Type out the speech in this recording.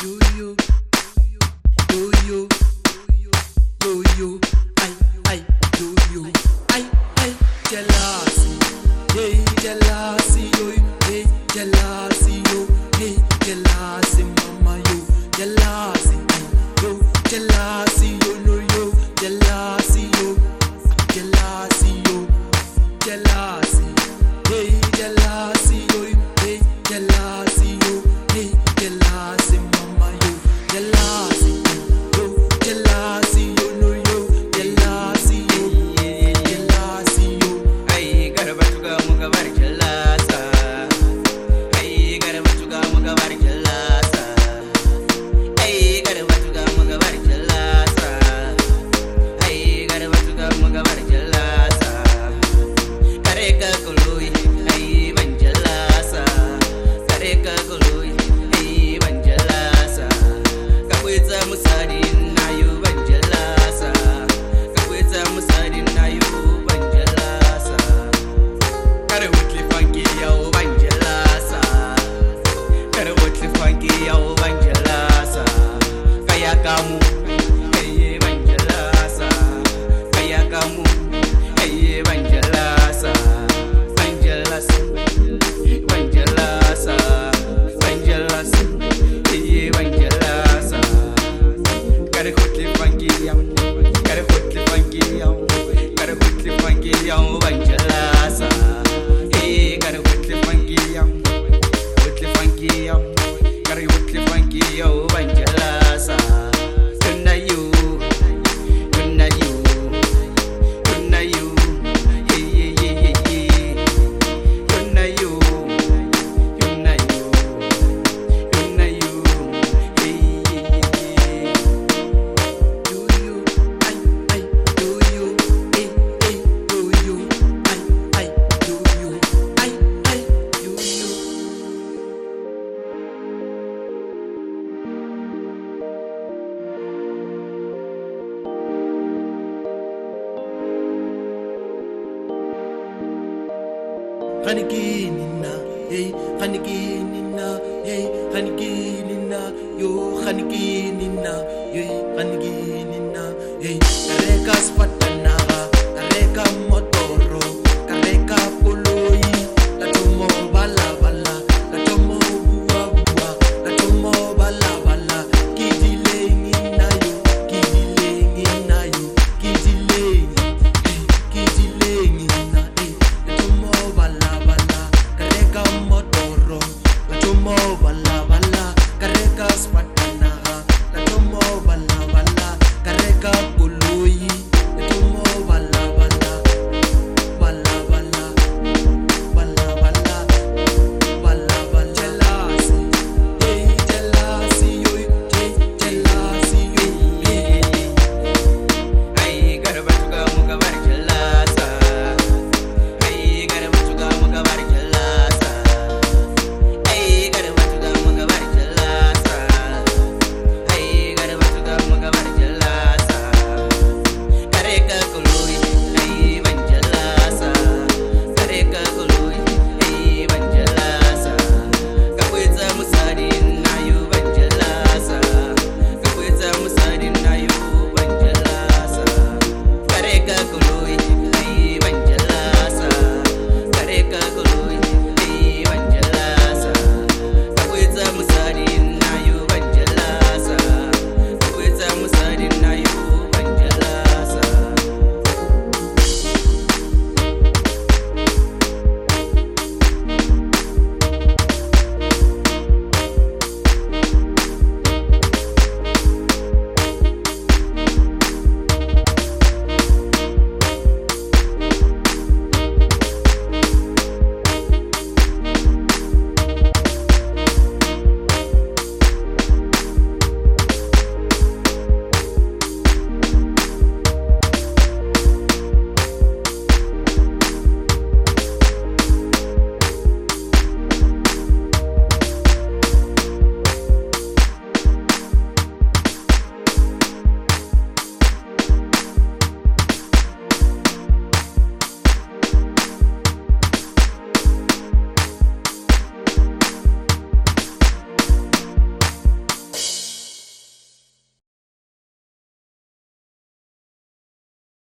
yo yo yo yo yo yo ay yo yo ay jealousy jealousy yo jealousy yo jealousy mama yo jealousy yo jealousy yo no yo jealousy yo jealousy yo jealousy jealousy yo jealousy yo jealousy mama yo jealousy yo jealousy yo no yo jealousy yo jealousy yo ay garba tuga muga bar jalasa ay garba tuga muga bar jalasa ay garba tuga muga bar jalasa ay garba tuga muga bar jalasa kare ka kului ay ban jalasa kare ka kului ay ban jalasa ka kweza musadin nayu ban jalasa ka kweza musadin nayu ban jalasa kare wutli fanki yaw ban jalasa kare wutli fanki yaw ban jalasa kaya kamu ay ban jalasa kaya kamu ay ban jalasa ban jalasa ban jalasa ban jalasa ay ban jalasa kare wutli fanki yaw kare wutli fanki yaw kare wutli fanki yaw ban jalasa ay kare wutli fanki yaw wutli fanki yaw kare wutli fanki yaw ban jalasa kunna you kunna you kunna you kunna you kunna you kunna you yo yo ay yo yo yo yo ay yo yo ay yo yo Khanikinina, khanikinina, khanikinina, yo khanikinina, khanikinina, kareka spat